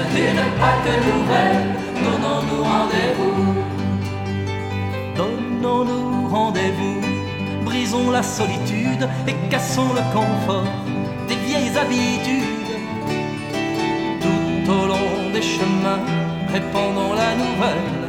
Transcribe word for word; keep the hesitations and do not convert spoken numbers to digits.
d'une Pâque nouvelle. Donnons-nous rendez-vous. Donnons-nous rendez-vous. Brisons la solitude et cassons le confort des vieilles habitudes. Tout au long des chemins, répandons la nouvelle.